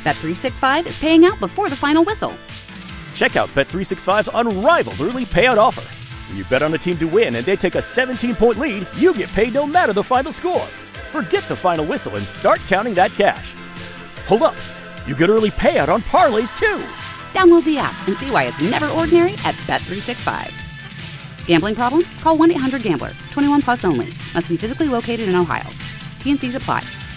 Bet365 is paying out before the final whistle. Check out Bet365's unrivaled early payout offer. When you bet on a team to win and they take a 17-point lead, you get paid no matter the final score. Forget the final whistle and start counting that cash. Hold up. You get early payout on parlays, too. Download the app and see why it's never ordinary at Bet365. Gambling problem? Call 1-800-GAMBLER. 21 plus only. Must be physically located in Ohio. T&Cs apply.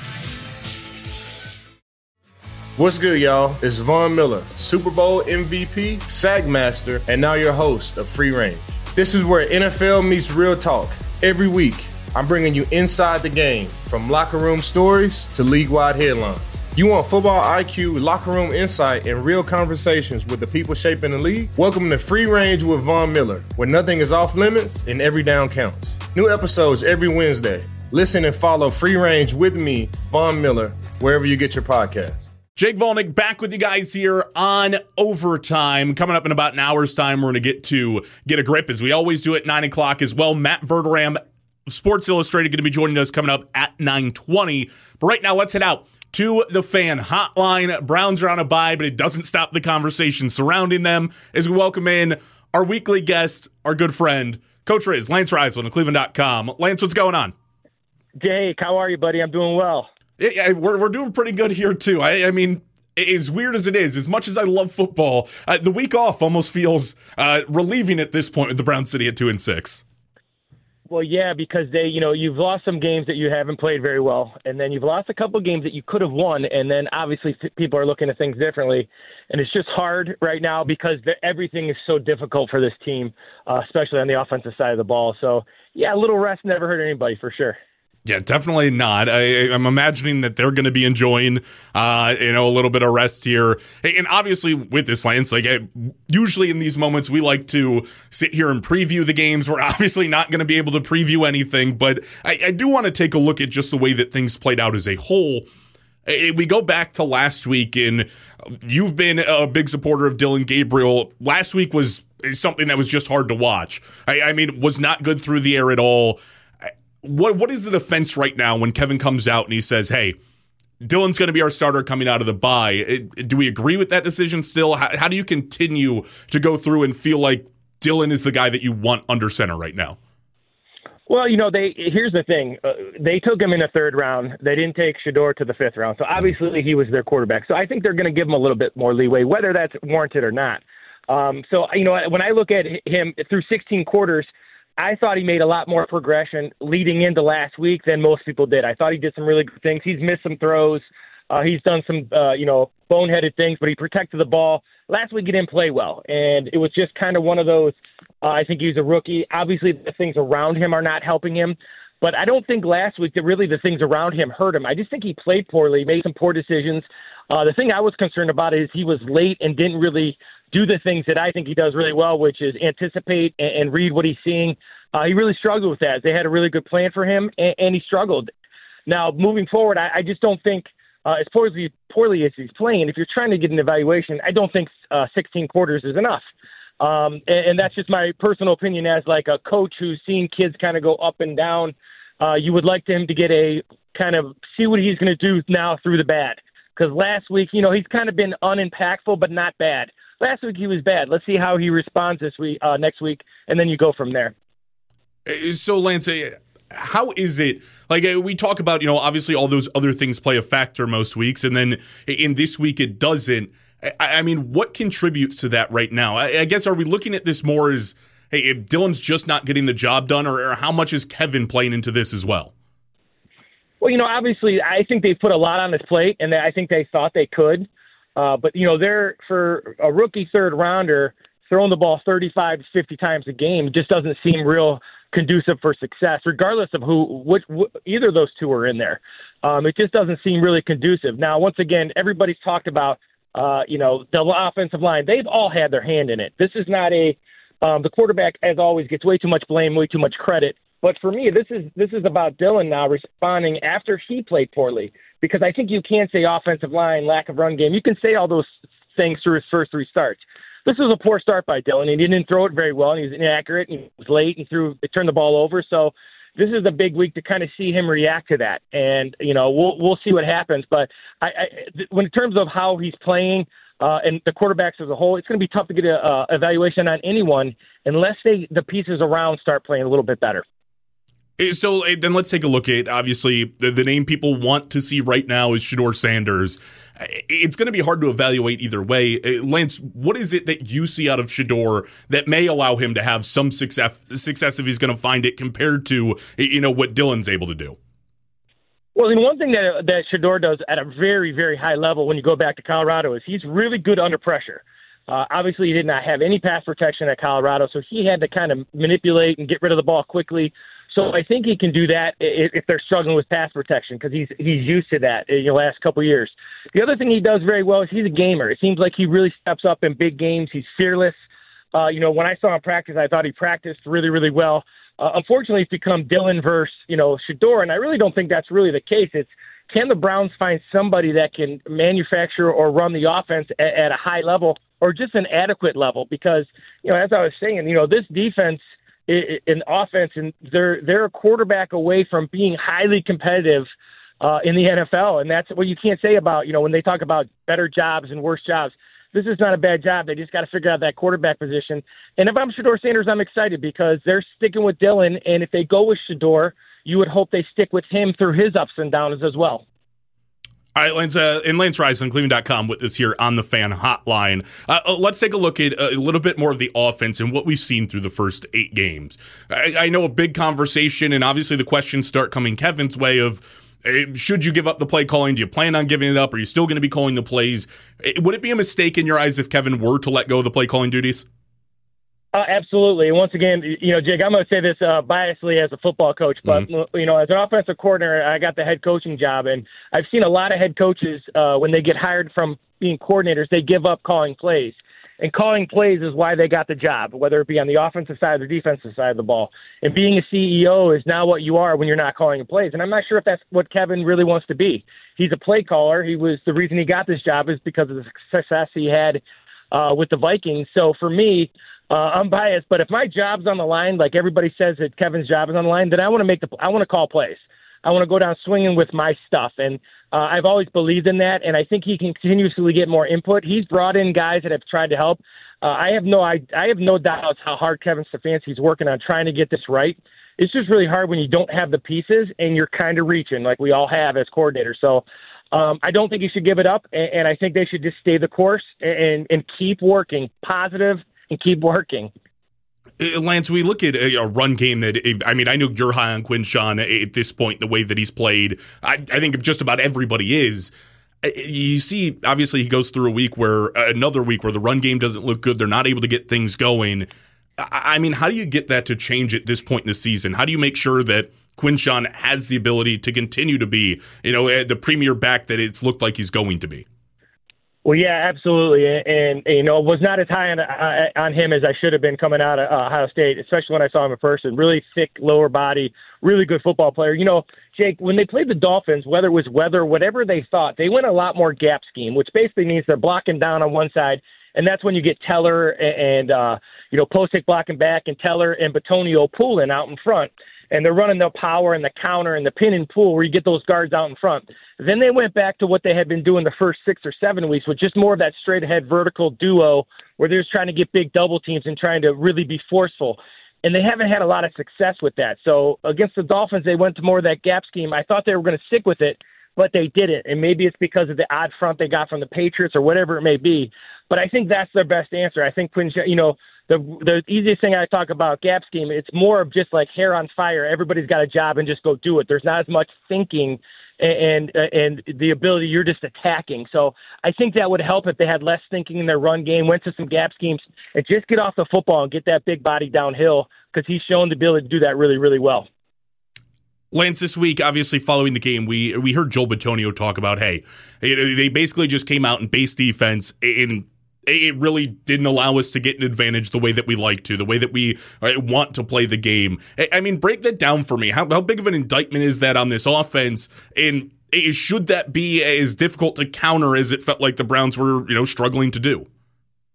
What's good, y'all? It's Von Miller, Super Bowl MVP, Sack Master, and now your host of Free Range. This is where NFL meets real talk. Every week, I'm bringing you inside the game, from locker room stories to league-wide headlines. You want football IQ, locker room insight, and real conversations with the people shaping the league? Welcome to Free Range with Von Miller, where nothing is off limits and every down counts. New episodes every Wednesday. Listen and follow Free Range with me, Von Miller, wherever you get your podcasts. Jake Volnick back with you guys here on Overtime. Coming up in about an hour's time, we're going to get a grip, as we always do at 9 o'clock as well. Matt Verderam, Sports Illustrated, going to be joining us coming up at 9:20. But right now, let's head out to the fan hotline. Browns are on a bye, but it doesn't stop the conversation surrounding them as we welcome in our weekly guest, our good friend, Coach Riz, Lance Reisland of Cleveland.com. Lance, what's going on? Jake, how are you, buddy? I'm doing well. Yeah, we're doing pretty good here, too. I mean, as weird as it is, as much as I love football, the week off almost feels relieving at this point with the Brown City at 2-6. Well, yeah, because you've lost some games that you haven't played very well, and then you've lost a couple games that you could have won, and then obviously people are looking at things differently, and it's just hard right now because everything is so difficult for this team, especially on the offensive side of the ball. So, yeah, a little rest never hurt anybody for sure. Yeah, definitely not. I'm imagining that they're going to be enjoying, a little bit of rest here. And obviously with this, Lance, usually in these moments, we like to sit here and preview the games. We're obviously not going to be able to preview anything, but I do want to take a look at just the way that things played out as a whole. We go back to last week, and you've been a big supporter of Dillon Gabriel. Last week was something that was just hard to watch. I mean, was not good through the air at all. What is the defense right now when Kevin comes out and he says, hey, Dillon's going to be our starter coming out of the bye? Do we agree with that decision still? How do you continue to go through and feel like Dillon is the guy that you want under center right now? Well, here's the thing. They took him in the third round. They didn't take Shedeur to the fifth round. So obviously he was their quarterback. So I think they're going to give him a little bit more leeway, whether that's warranted or not. So when I look at him through 16 quarters, I thought he made a lot more progression leading into last week than most people did. I thought he did some really good things. He's missed some throws. He's done some, boneheaded things, but he protected the ball. Last week he didn't play well, and it was just kind of one of those, I think he's a rookie. Obviously, the things around him are not helping him, but I don't think last week that really the things around him hurt him. I just think he played poorly, made some poor decisions. The thing I was concerned about is he was late and didn't really do the things that I think he does really well, which is anticipate and read what he's seeing. He really struggled with that. They had a really good plan for him, and he struggled. Now, moving forward, I just don't think, as poorly as he's playing, if you're trying to get an evaluation, I don't think 16 quarters is enough. And that's just my personal opinion as like a coach who's seen kids kind of go up and down. You would like him to get a kind of see what he's going to do now through the bad. Because last week, he's kind of been unimpactful, but not bad. Last week he was bad. Let's see how he responds next week, and then you go from there. So, Lance, how is it, we talk about, obviously all those other things play a factor most weeks, and then in this week it doesn't. I mean, what contributes to that right now? I guess, are we looking at this more as, hey, if Dillon's just not getting the job done, or how much is Kevin playing into this as well? Well, obviously, I think they put a lot on his plate, and I think they thought they could. But, they're, for a rookie third rounder, throwing the ball 35 to 50 times a game just doesn't seem real conducive for success, regardless of which either of those two are in there. It just doesn't seem really conducive. Now, once again, everybody's talked about, the offensive line. They've all had their hand in it. This is not the quarterback, as always, gets way too much blame, way too much credit. But for me, this is about Dillon now responding after he played poorly, because I think you can't say offensive line, lack of run game. You can say all those things through his first three starts. This was a poor start by Dillon. He didn't throw it very well, and he was inaccurate, and he was late, and it turned the ball over. So, this is the big week to kind of see him react to that. And, we'll see what happens. But when in terms of how he's playing and the quarterbacks as a whole, it's going to be tough to get an evaluation on anyone unless the pieces around start playing a little bit better. So then let's take a look at, obviously, the name people want to see right now is Shedeur Sanders. It's going to be hard to evaluate either way. Lance, what is it that you see out of Shedeur that may allow him to have some success if he's going to find it compared to, what Dylan's able to do? Well, one thing that Shedeur does at a very, very high level when you go back to Colorado is he's really good under pressure. Obviously, he did not have any pass protection at Colorado, so he had to kind of manipulate and get rid of the ball quickly. So I think he can do that if they're struggling with pass protection because he's used to that in the last couple of years. The other thing he does very well is he's a gamer. It seems like he really steps up in big games. He's fearless. When I saw him practice, I thought he practiced really, really well. Unfortunately, it's become Dylan versus, Shedeur, and I really don't think that's really the case. It's can the Browns find somebody that can manufacture or run the offense at a high level or just an adequate level? Because, as I was saying, this defense – in offense, and they're a quarterback away from being highly competitive in the NFL, and that's what you can't say about when they talk about better jobs and worse jobs. This is not a bad job. They just got to figure out that quarterback position. And if I'm Shedeur Sanders, I'm excited because they're sticking with Dylan, and if they go with Shedeur, you would hope they stick with him through his ups and downs as well. All right, Lance, and Lance Rice on Cleveland.com with us here on the Fan Hotline. Let's take a look at a little bit more of the offense and what we've seen through the first 8 games. I know a big conversation, and obviously the questions start coming Kevin's way of, should you give up the play calling? Do you plan on giving it up? Are you still going to be calling the plays? Would it be a mistake in your eyes if Kevin were to let go of the play calling duties? Absolutely. And once again, Jake, I'm going to say this biasly as a football coach, but, as an offensive coordinator, I got the head coaching job, and I've seen a lot of head coaches, when they get hired from being coordinators, they give up calling plays. And calling plays is why they got the job, whether it be on the offensive side or the defensive side of the ball. And being a CEO is now what you are when you're not calling plays. And I'm not sure if that's what Kevin really wants to be. He's a play caller. The reason he got this job is because of the success he had with the Vikings. So for me, I'm biased, but if my job's on the line, like everybody says that Kevin's job is on the line, then I want to call plays. I want to go down swinging with my stuff, and I've always believed in that, and I think he can continuously get more input. He's brought in guys that have tried to help. I have no doubts how hard Kevin Stefanski's working on trying to get this right. It's just really hard when you don't have the pieces and you're kind of reaching like we all have as coordinators. So I don't think he should give it up, and I think they should just stay the course and keep working positive and keep working. Lance, we look at a run game that, I know you're high on Quinshon at this point, the way that he's played. I think just about everybody is. You see, obviously, he goes through another week where the run game doesn't look good. They're not able to get things going. How do you get that to change at this point in the season? How do you make sure that Quinshon has the ability to continue to be, the premier back that it's looked like he's going to be? Well, yeah, absolutely, and was not as high on him as I should have been coming out of Ohio State, especially when I saw him in person. Really thick lower body, really good football player. Jake, when they played the Dolphins, whether it was weather, whatever they thought, they went a lot more gap scheme, which basically means they're blocking down on one side, and that's when you get Teller and Posick blocking back, and Teller and Bitonio pulling out in front. And they're running the power and the counter and the pin and pull where you get those guards out in front. Then they went back to what they had been doing the first 6 or 7 weeks with just more of that straight ahead vertical duo where they're just trying to get big double teams and trying to really be forceful. And they haven't had a lot of success with that. So against the Dolphins, they went to more of that gap scheme. I thought they were going to stick with it, but they didn't. And maybe it's because of the odd front they got from the Patriots or whatever it may be. But I think that's their best answer. I think when, the easiest thing I talk about gap scheme, it's more of just like hair on fire. Everybody's got a job and just go do it. There's not as much thinking and the ability, you're just attacking. So I think that would help if they had less thinking in their run game, went to some gap schemes, and just get off the football and get that big body downhill because he's shown the ability to do that really, really well. Lance, this week, obviously following the game, we heard Joel Bitonio talk about, hey, they basically just came out in base defense and it really didn't allow us to get an advantage the way that we like to, the way that we want to play the game. Break that down for me. How big of an indictment is that on this offense? And should that be as difficult to counter as it felt like the Browns were, struggling to do?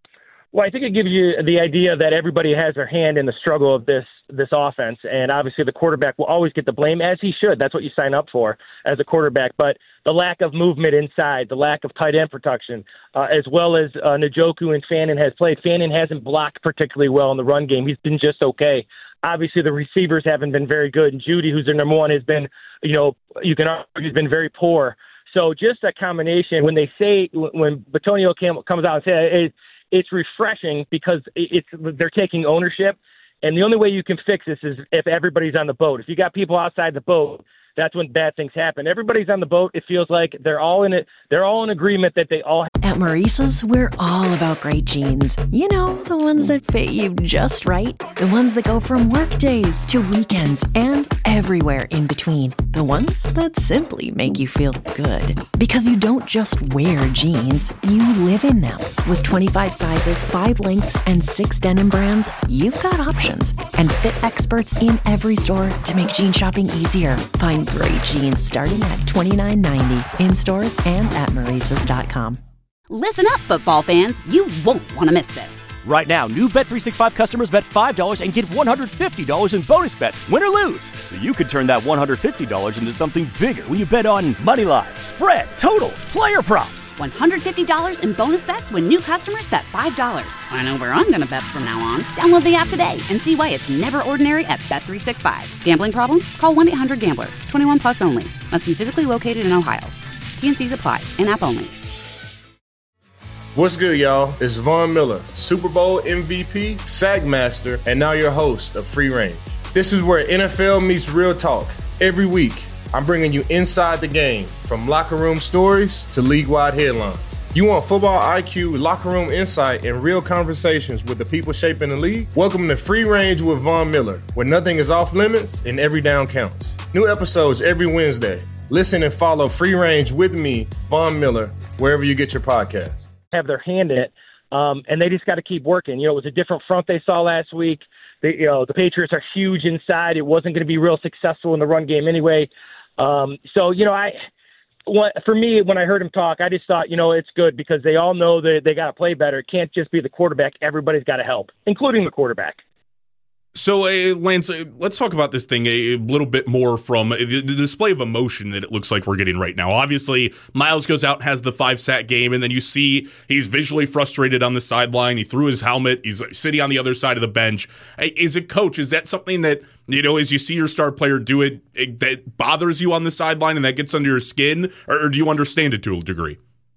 Well, I think it gives you the idea that everybody has their hand in the struggle of this offense, and obviously the quarterback will always get the blame, as he should. That's what you sign up for as a quarterback. But the lack of movement inside, the lack of tight end protection, as well as Njoku and Fannin has played. Fannin hasn't blocked particularly well in the run game. He's been just okay. Obviously, the receivers haven't been very good, and Judy, who's their number one, has been, you can argue he's been very poor. So just a combination. When Bitonio comes out and says it's refreshing because they're taking ownership, and the only way you can fix this is if everybody's on the boat. If you got people outside the boat, that's when bad things happen. Everybody's on the boat. It feels like they're all in it. They're all in agreement that they all. At Maurice's, we're all about great jeans. You know, the ones that fit you just right. The ones that go from work days to weekends and everywhere in between. The ones that simply make you feel good. Because you don't just wear jeans, you live in them. With 25 sizes, 5 lengths, and 6 denim brands, you've got options. And fit experts in every store to make jean shopping easier. Find great jeans starting at $29.90 in stores and at Maurices.com. Listen up, football fans. You won't want to miss this. Right now, new Bet365 customers bet $5 and get $150 in bonus bets, win or lose. So you could turn that $150 into something bigger when you bet on money line, spread, totals, player props. $150 in bonus bets when new customers bet $5. I know where I'm going to bet from now on. Download the app today and see why it's never ordinary at Bet365. Gambling problem? Call 1-800-GAMBLER. 21 plus only. Must be physically located in Ohio. T&Cs apply. In-app only. What's good, y'all? It's Von Miller, Super Bowl MVP, Sack Master, and now your host of Free Range. This is where NFL meets real talk. Every week, I'm bringing you inside the game, from locker room stories to league-wide headlines. You want football IQ, locker room insight, and real conversations with the people shaping the league? Welcome to Free Range with Von Miller, where nothing is off limits and every down counts. New episodes every Wednesday. Listen and follow Free Range with me, Von Miller, wherever you get your podcasts. Have their hand in it, and they just got to keep working. It was a different front they saw last week. The Patriots are huge inside. It wasn't going to be real successful in the run game anyway. For me, when I heard him talk, I just thought, it's good because they all know that they got to play better. It can't just be the quarterback. Everybody's got to help, including the quarterback. So, Lance, let's talk about this thing a little bit more from the display of emotion that it looks like we're getting right now. Obviously, Miles goes out and has the 5-sack game, and then you see he's visually frustrated on the sideline. He threw his helmet. He's sitting on the other side of the bench. As a coach, is that something that, as you see your star player do it, that bothers you on the sideline and that gets under your skin, or do you understand it to a degree?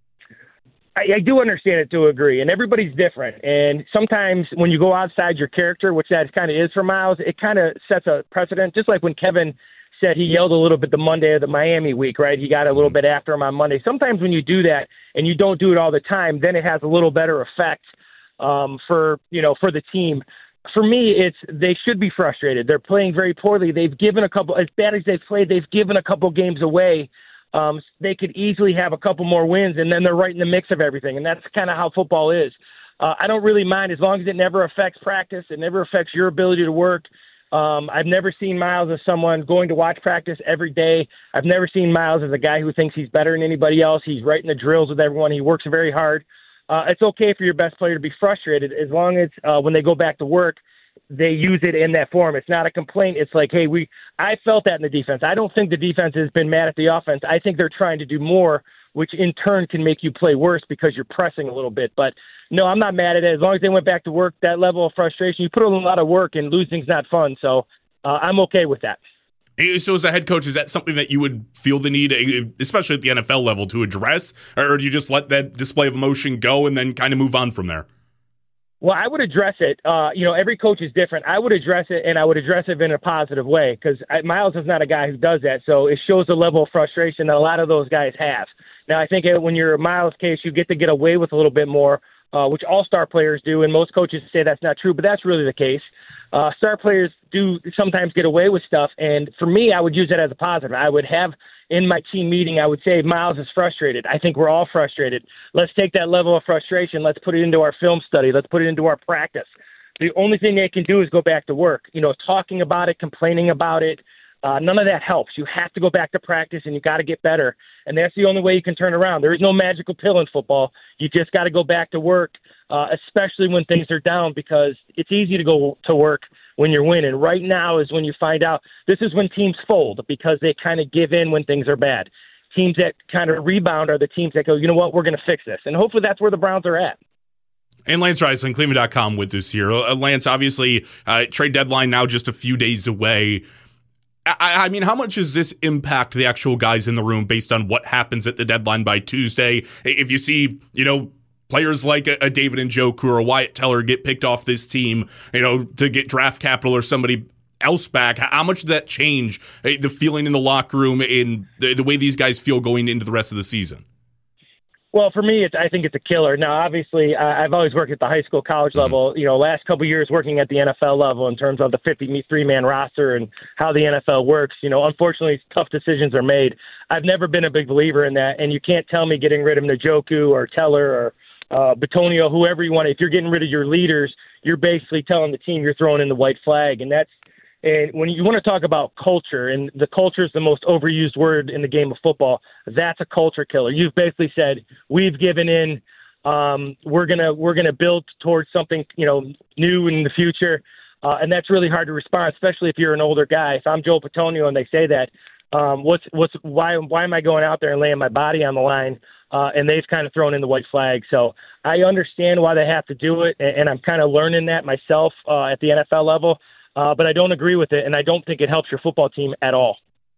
I do understand it to a degree, and everybody's different. And sometimes when you go outside your character, which that kind of is for Miles, it kind of sets a precedent. Just like when Kevin said he yelled a little bit the Monday of the Miami week, right? He got a little bit after him on Monday. Sometimes when you do that and you don't do it all the time, then it has a little better effect for the team. For me, they should be frustrated. They're playing very poorly. They've given as bad as they've played, they've given a couple games away. They could easily have a couple more wins, and then they're right in the mix of everything. And that's kind of how football is. I don't really mind as long as it never affects practice. It never affects your ability to work. I've never seen Miles as someone going to watch practice every day. I've never seen Miles as a guy who thinks he's better than anybody else. He's right in the drills with everyone. He works very hard. It's okay for your best player to be frustrated as long as when they go back to work, they use it in that form. It's not a complaint. It's like, hey, I felt that in the defense. I don't think the defense has been mad at the offense. I think they're trying to do more, which in turn can make you play worse because you're pressing a little bit. But no, I'm not mad at it. As long as they went back to work, that level of frustration, you put in a lot of work and losing's not fun. So I'm okay with that. So as a head coach, is that something that you would feel the need, especially at the NFL level, to address? Or do you just let that display of emotion go and then kind of move on from there? Well, I would address it. Every coach is different. I would address it, and I would address it in a positive way because Miles is not a guy who does that. So it shows the level of frustration that a lot of those guys have. Now, I think when you're a Miles case, you get to get away with a little bit more, which all star players do, and most coaches say that's not true, but that's really the case. Star players do sometimes get away with stuff, and for me, I would use it as a positive. I would have in my team meeting, I would say Miles is frustrated. I think we're all frustrated. Let's take that level of frustration. Let's put it into our film study. Let's put it into our practice. The only thing they can do is go back to work. Talking about it, complaining about it, none of that helps. You have to go back to practice, and you got to get better. And that's the only way you can turn around. There is no magical pill in football. You just got to go back to work. especially when things are down, because it's easy to go to work when you're winning. Right now is when you find out. This is when teams fold because they kind of give in when things are bad. Teams that kind of rebound are the teams that go, you know what, we're going to fix this. And hopefully that's where the Browns are at. And Lance Reisling, Cleveland.com with us here. Lance, obviously, trade deadline now just a few days away. I mean, how much does this impact the actual guys in the room based on what happens at the deadline by Tuesday? If you see, players like a David Njoku or a Wyatt Teller get picked off this team, to get draft capital or somebody else back, how much did that change the feeling in the locker room and the way these guys feel going into the rest of the season? Well, for me, I think it's a killer. Now, obviously, I've always worked at the high school, college level. Last couple of years working at the NFL level in terms of the 53-man roster and how the NFL works. Unfortunately, tough decisions are made. I've never been a big believer in that, and you can't tell me getting rid of Njoku or Teller or Bitonio, whoever you want. If you're getting rid of your leaders, you're basically telling the team you're throwing in the white flag, and when you want to talk about culture, and the culture is the most overused word in the game of football, that's a culture killer. You've basically said, we've given in, we're gonna build towards something new in the future, and that's really hard to respond, especially if you're an older guy. If I'm Joe Bitonio and they say that, why am I going out there and laying my body on the line? And they've kind of thrown in the white flag. So I understand why they have to do it, and I'm kind of learning that myself at the NFL level. But I don't agree with it, and I don't think it helps your football team at all.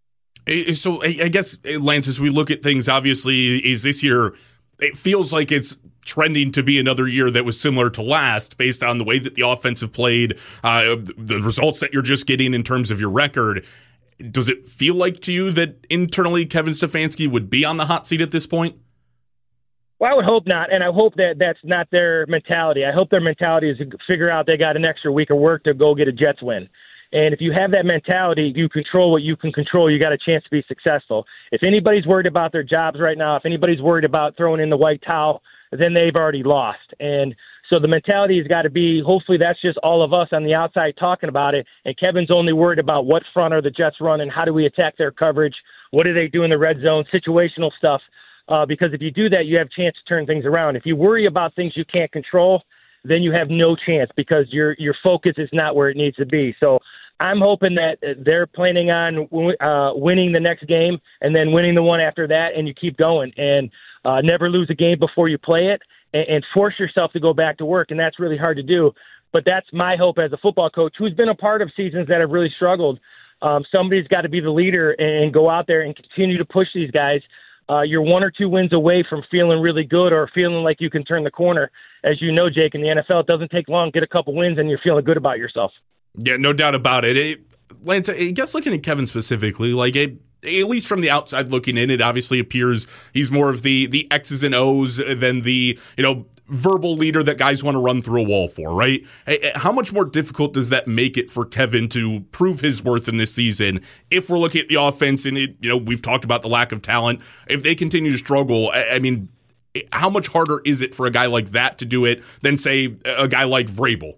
So I guess, Lance, as we look at things, obviously, is this year, it feels like it's trending to be another year that was similar to last based on the way that the offense have played, the results that you're just getting in terms of your record. Does it feel like to you that internally Kevin Stefanski would be on the hot seat at this point? Well, I would hope not, and I hope that that's not their mentality. I hope their mentality is to figure out they got an extra week of work to go get a Jets win. And if you have that mentality, you control what you can control, you got a chance to be successful. If anybody's worried about their jobs right now, if anybody's worried about throwing in the white towel, then they've already lost. And so the mentality has got to be, hopefully that's just all of us on the outside talking about it, and Kevin's only worried about what front are the Jets running, how do we attack their coverage, what do they do in the red zone, situational stuff. Because if you do that, you have a chance to turn things around. If you worry about things you can't control, then you have no chance because your focus is not where it needs to be. So I'm hoping that they're planning on winning the next game and then winning the one after that, and you keep going and never lose a game before you play it and force yourself to go back to work, and that's really hard to do. But that's my hope as a football coach who's been a part of seasons that have really struggled. Somebody's got to be the leader and go out there and continue to push these guys. You're 1 or 2 wins away from feeling really good or feeling like you can turn the corner. As you know, Jake, in the NFL, it doesn't take long. Get a couple wins and you're feeling good about yourself. Yeah, no doubt about it. Lance, I guess looking at Kevin specifically, at least from the outside looking in, it obviously appears he's more of the X's and O's than the, verbal leader that guys want to run through a wall for, right? How much more difficult does that make it for Kevin to prove his worth in this season? If we're looking at the offense and we've talked about the lack of talent, if they continue to struggle, I mean, how much harder is it for a guy like that to do it than, say, a guy like Vrabel?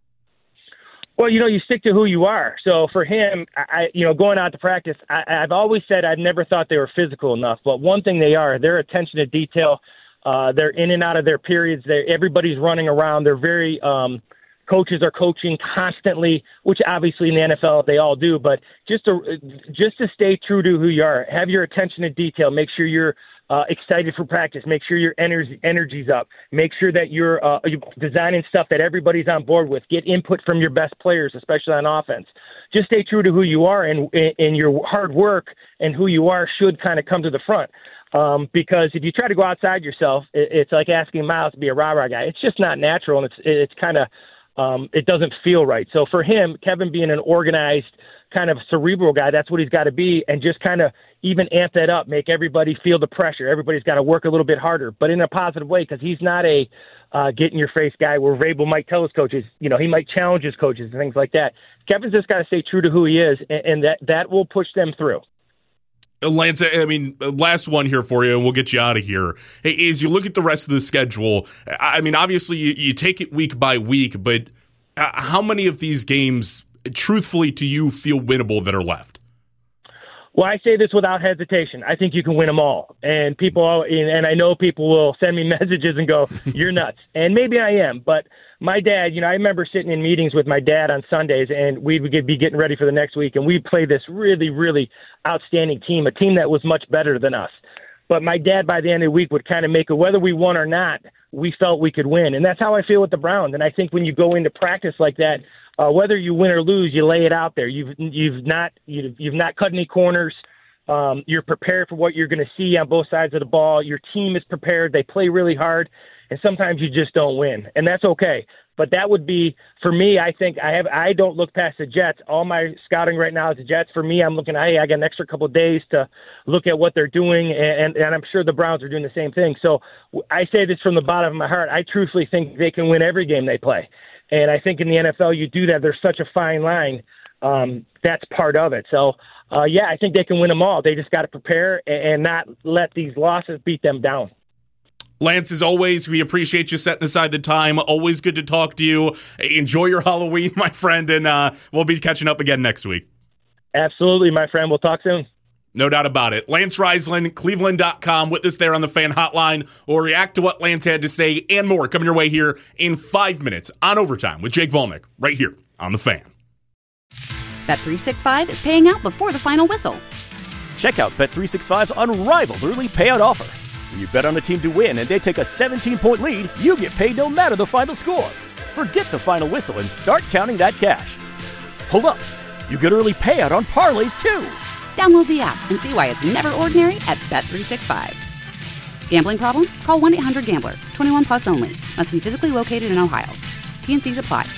Well, you stick to who you are. So for him, going out to practice, I've always said I've never thought they were physical enough. But one thing they are, their attention to detail. They're in and out of their periods. Everybody's running around. They're very coaches are coaching constantly, which obviously in the NFL they all do. But just to stay true to who you are, have your attention to detail. Make sure you're excited for practice. Make sure your energy's up. Make sure that you're designing stuff that everybody's on board with. Get input from your best players, especially on offense. Just stay true to who you are, and your hard work and who you are should kind of come to the front. Because if you try to go outside yourself, it's like asking Miles to be a rah-rah guy. It's just not natural, and it's kind of it doesn't feel right. So for him, Kevin being an organized kind of cerebral guy, that's what he's got to be, and just kind of even amp that up, make everybody feel the pressure. Everybody's got to work a little bit harder, but in a positive way, because he's not a get-in-your-face guy where Vrabel might tell his coaches, he might challenge his coaches and things like that. Kevin's just got to stay true to who he is, and that will push them through. Lance, I mean, last one here for you, and we'll get you out of here. Hey, as you look at the rest of the schedule, I mean, obviously you take it week by week, but how many of these games, truthfully to you, feel winnable that are left? Well, I say this without hesitation. I think you can win them all. And I know people will send me messages and go, "You're nuts." And maybe I am, but my dad, I remember sitting in meetings with my dad on Sundays, and we would be getting ready for the next week, and we played this really, really outstanding team, a team that was much better than us. But my dad, by the end of the week, would kind of make it, whether we won or not, we felt we could win. And that's how I feel with the Browns. And I think when you go into practice like that, whether you win or lose, you lay it out there. You've not cut any corners. You're prepared for what you're going to see on both sides of the ball. Your team is prepared. They play really hard, and sometimes you just don't win, and that's okay. But that would be, for me, I think I don't look past the Jets. All my scouting right now is the Jets. For me, I'm looking, hey, I got an extra couple of days to look at what they're doing, and I'm sure the Browns are doing the same thing. So I say this from the bottom of my heart. I truthfully think they can win every game they play. And I think in the NFL, you do that. There's such a fine line. That's part of it. So, I think they can win them all. They just got to prepare and not let these losses beat them down. Lance, as always, we appreciate you setting aside the time. Always good to talk to you. Enjoy your Halloween, my friend, and we'll be catching up again next week. Absolutely, my friend. We'll talk soon. No doubt about it. Lance Reisland, Cleveland.com, with us there on the Fan Hotline. We'll react to what Lance had to say and more coming your way here in 5 minutes on Overtime with Jake Volnick, right here on the Fan. Bet365 is paying out before the final whistle. Check out Bet365's unrivaled early payout offer. When you bet on a team to win and they take a 17-point lead, you get paid no matter the final score. Forget the final whistle and start counting that cash. Hold up. You get early payout on parlays, too. Download the app and see why it's never ordinary at Bet365. Gambling problem? Call 1-800-GAMBLER. 21 plus only. Must be physically located in Ohio. T&Cs apply.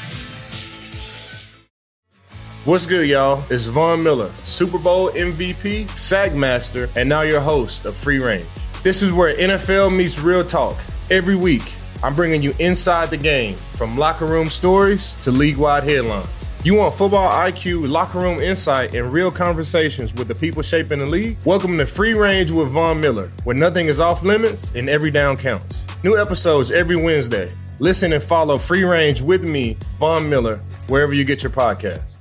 What's good, y'all? It's Von Miller, Super Bowl MVP, Sagmaster, and now your host of Free Range. This is where NFL meets real talk. Every week, I'm bringing you inside the game, from locker room stories to league-wide headlines. You want football IQ, locker room insight, and real conversations with the people shaping the league? Welcome to Free Range with Von Miller, where nothing is off limits and every down counts. New episodes every Wednesday. Listen and follow Free Range with me, Von Miller, wherever you get your podcasts.